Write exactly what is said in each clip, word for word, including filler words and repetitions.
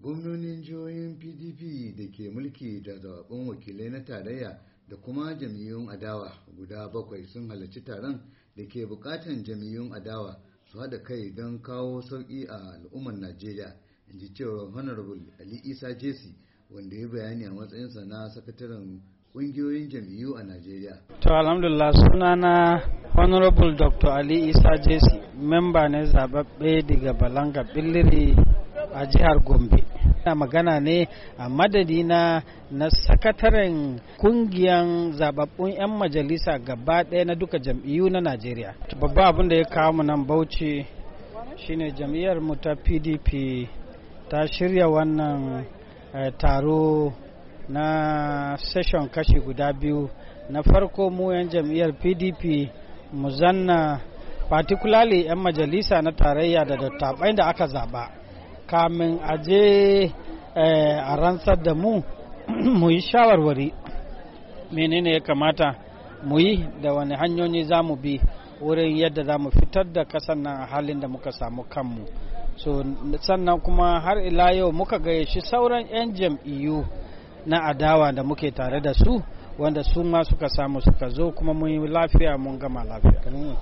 gwamnonin jihohin P D P da ke mulki da zaɓen wakilai na tarayya da kuma jam'iyyun adawa guda bakwai sun halarci taron da ke bukatan jam'iyyun adawa su haɗa kai don kawo sauƙi a al'ummar Najeriya, in ji cewa Honorable Ali Isa Jesse, wanda ya bayani a matsayinsa na sakataren ƙungiyoyin jam'iyyu a Najeriya. To alhamdulillah, sunana Honorable Doctor Ali Isa Jesse, memba ne zababbe daga Balanga Billiri a jihar Gombe. Ina magana ne a madadina na sakataren kungiyan zababbun 'yan majalisa gaba ɗaya na duka jam'iyyu na Najeriya. Babba abin da ya kawo mu nan Bauchi shine jam'iyyar mu ta P D P ta shirya wannan eh, taro na session kashi guda biyu. Na farko mu 'yan jam'iyyar P D P mu zanna particularly 'yan majalisa na tarayya da dattabai da aka zaba kamin aje eh, a rantsar da mu mu yi shawarwari menene ya kamata mu yi da wani hanyoyi za mu bi wurin yadda za mu fitar da kasan nan a halin da muka samu kanmu. So sannan kuma har ila yau muka gayyaci sauran 'yan jam'iyyu na adawa da muke tare da su wanda su ma suka samu suka zo kuma mun yi lafiya mun gama lafiya.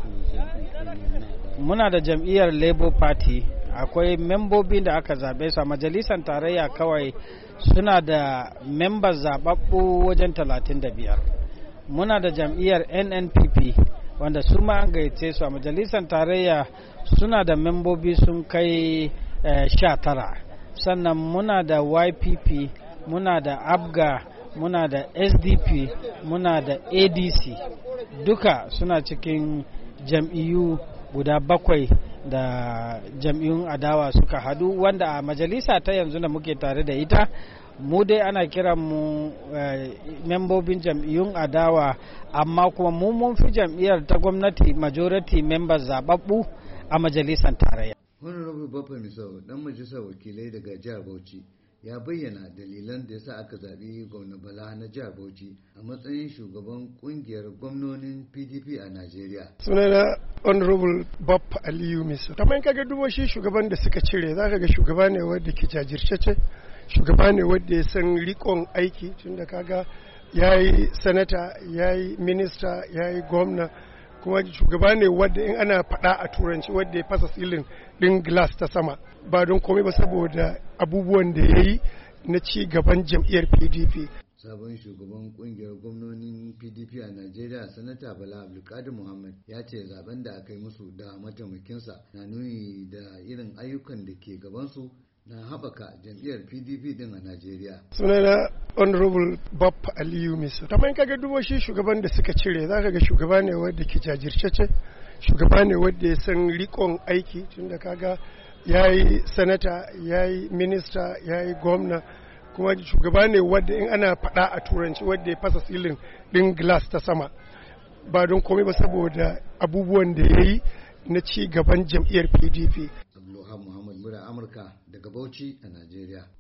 Muna da jam'iyyar Labour Party, akwai membobin da aka zabe su a majalisar tarayya kawai suna da members zababbu wajen talatin da biyar. Muna da jam'iyyar N N P P wanda su ma an gayyace su a majalisar tarayya suna da membobi sun kai sha tara. Sannan muna da Y P P, muna da Abga, muna da S D P, muna da A D C, duka suna cikin jam'iyyu guda bakwai da jam'iyyun adawa suka hadu, wanda a majalisa ta yanzu da muke tare da ita mu dai ana kiran mu eh, membobin jam'iyyun adawa, amma kuma mu mun fi jam'iyyar ta gwamnati majority members zababbu a majalisar tarayya. Honorable Baffa Misau, dan majalisar wakilai daga jihar Bauchi, ya bayyana dalilan da yasa aka zaɓi gwamna Bala na jihar Bauchi a matsayin shugaban kungiyar gwamnonin P D P a Najeriya. Sunana Honorable Baffa Aliyu Misau. Kamar kaga dubo shi shugaban da suka cire, zaka ga shugaba ne wanda ke jajirce, shugaba ne wanda ya san rikon aiki, tunda kaga yayi sanata, yayi minista, yayi gwamna, kuma shugaba ne wadda in ana faɗa a turanci wadda ya fasa silin ɗin glass ta sama, ba don komai ba saboda abubuwan da ya yi na ci gaban jam'iyyar P D P. Sabon shugaban kungiyar gwamnonin P D P a Najeriya, Sanata Bala Abdulkadir Muhammad, ya ce zaben da aka yi musu da mataimakinsa na nuni da irin ayyukan da ke gabansu na haɓaka jam'iyyar P D P din a Najeriya. Sunana Honorable Baffa Aliyu Misau. Kamar kaga dubo shi shugaban da suka cire, zaka ga shugaba ne wanda ke jajirce, shugaba ne wanda ya san rikon aiki, tunda kaga yayi sanata, yayi minista, yayi gwamna, kuma shugaba ne wadda in ana faɗa a turanci wadda ya fasa silin ɗin glass ta sama, ba don komai ba saboda abubuwan da ya yi na ci gaban jam'iyyar P D P. Abdulhamid Muhammad, Mura Amurka daga Bauchi a Najeriya.